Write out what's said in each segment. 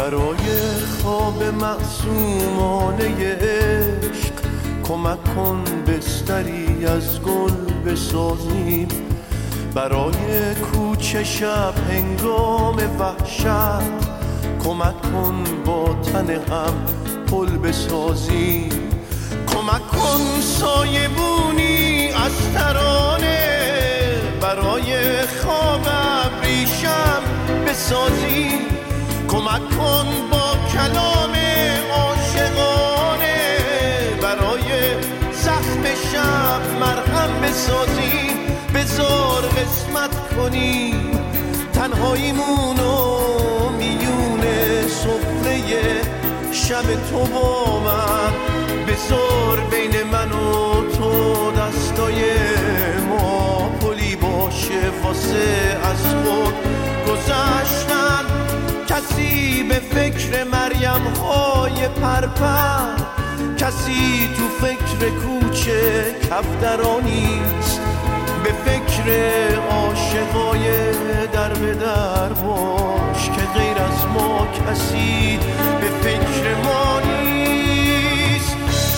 برای خواب معصومانه عشق کمک کن بستری از گل بسازیم، برای کوچه شب هنگام وحشت کمک کن با تن هم پل بسازیم، کمک کن سایبونی از ترانه برای خواب ابریشم بسازیم، کمک کن با کلام عاشقانه برای زخم شب مرهم بسازیم، بذار قسمت کنیم تنهاییمونو میون سفره شب تو با من، بذار بین من و تو دستای ما پلی باشه واسه از خود گذشتن، کسی به فکر مریم های پرپر، کسی تو فکر کوچه کفترانیست، به فکر عاشقای در به در باش که غیر از ما کسی به فکر ما نیست.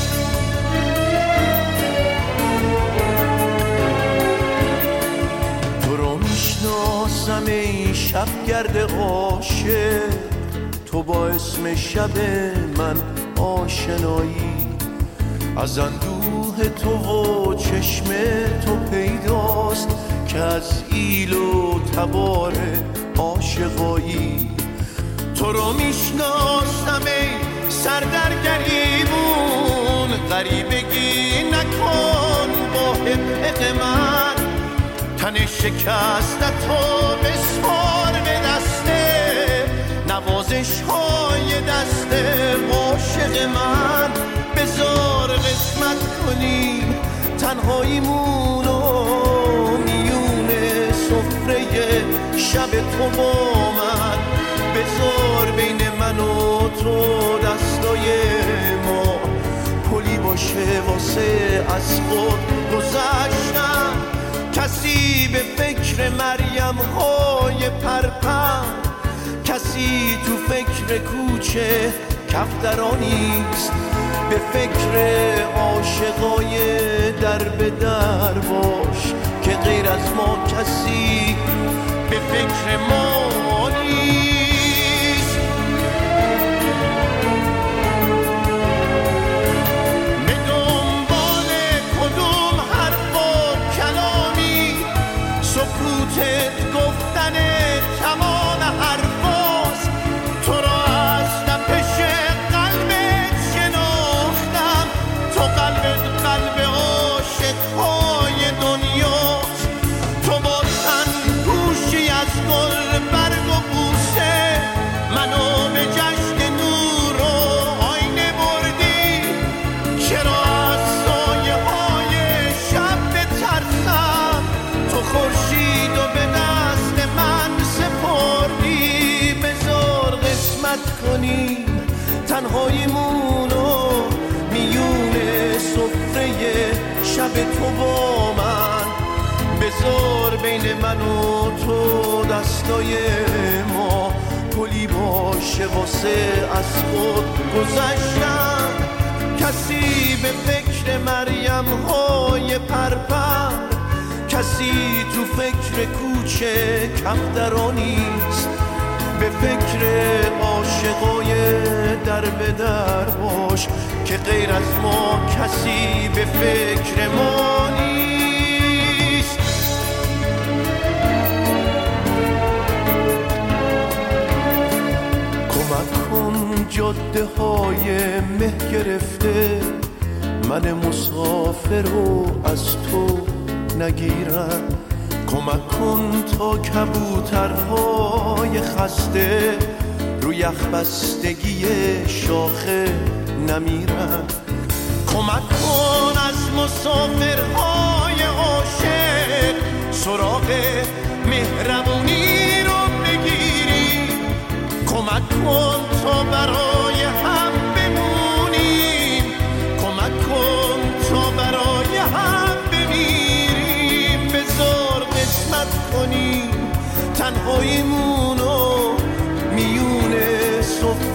تو رو میشناسم ای شبگرد عاشق، تو با اسم شب من آشنایی، از اندوه تو و چشم تو پیداست که از ایل و تبار عاشقایی، تو رو میشناسم ای سردرگریبون، غریبگی نکن با حق من، تن شکستتو بسپار به دسته نوازش های دست عاشق من، بذار قسمت کنیم تنهاییمونو میون سفره شب تو با من، بذار بین من و تو دستای ما پلی باشه واسه از خود گذشتن، کسی به فکر مریم های پرپر، کسی تو فکر کوچه کفترانیست، به فکر عاشقای در به در باش که غیر از ما کسی به فکر ما نیست. به دنبال کدوم حرف و کلامی، سکوتت گفتن تمام حرفاست، تو را از تپش قلبت شناختم، تو قلبت قلب عاشقهای دنیاست، تو با تن پوشی از گل برگ و بوسه منو به جشن نور و آینه بردی، چرا از سایه های شب بترسم، تو خورشید و به دست من سپردی، بذار قسمت کنیم تنهاییمونو میون سفره شب تو با من، بذار بین من و تو دستای ما پلی باشه واسه از خود گذشتن، کسی به فکر مریم های پرپر، کسی تو فکر کوچه کفترانیست، به فکر عاشقای در به در باش که غیر از ما کسی به فکر ما نیست. کمک کن جاده های مه گرفته من مسافر رو از تو نگیرم، کمک کن تا کبوترهای خسته روی یخ بستگی شاخه نمیرن، کمک کن از مسافرهای عاشق سراغ مهربونی رو بگیری، کمک کن تا برای هم بمونیم، کمک کن تا برای هم بمیریم، بذار قسمت کنیم تنهاییمونو میون صبح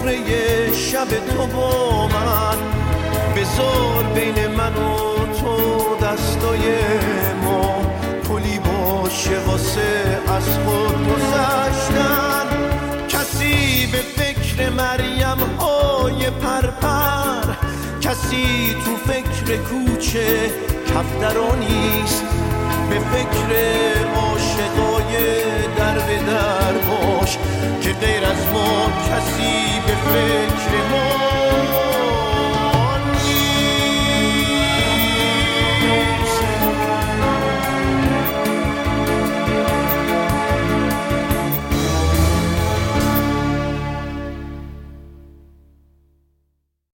شب تو با من، بذار بین من و تو دستای ما پلی باشه واسه از خود گذشتن. کسی به فکر مریم های پرپر، کسی تو فکر کوچه کفترا نیست، به فکر عاشقای در به در باش که غیر از ما کسی به فکر ما